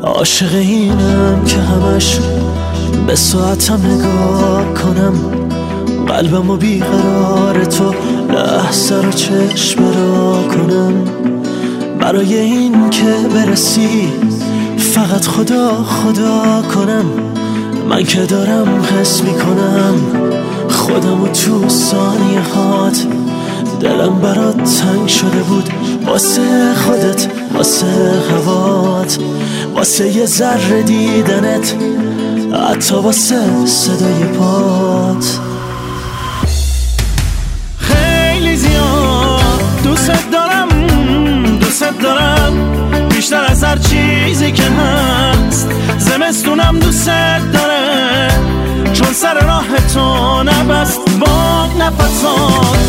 عاشق اینم که همش به ساعتم نگاه کنم، قلبمو بیقرار تو لحظه رو چشم را کنم. برای این که برسی فقط خدا خدا کنم، من که دارم حس میکنم خودمو تو ثانیه هات. دلم برات تنگ شده بود واسه خودت، واسه هوات، واسه یه ذره دیدنت، حتی واسه صدای پات. خیلی زیاد دوست دارم، دوست دارم بیشتر از هر چیزی که هست. زمستونم دوست داره چون سر راه تو نبست با نفسات.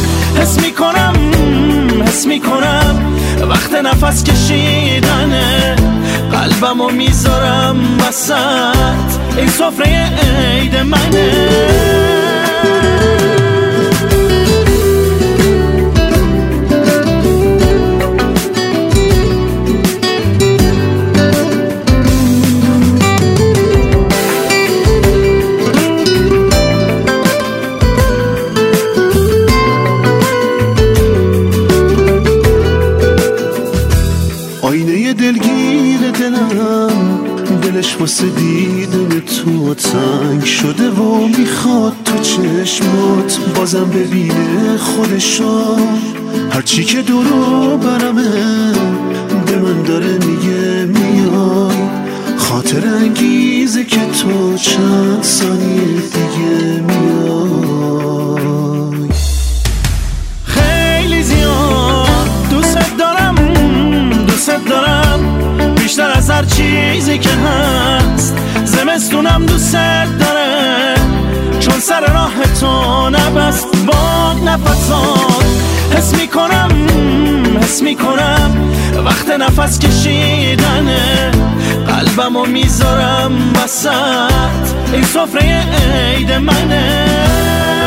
حس میکنم وقت نفس کشیدنه، قلبمو میذارم وسط این سفره عید منه. آینه دلگیر دلم، دلش واسه دیدن تو تنگ شده و میخواد تو چشمات بازم ببینه خودشو. هرچی که دورو برمه به من داره میگه میای، خاطر انگیزه که تو چند ثانیه دیگه میای. خیلی زیاد دوست دارم بیشتر از هر چیزی که هست. زمستونم دوست داره چون سر راه تو نبست با نفسات. حس میکنم وقت نفس کشیدنه، قلبمو میذارم وسط این سفره عید منه.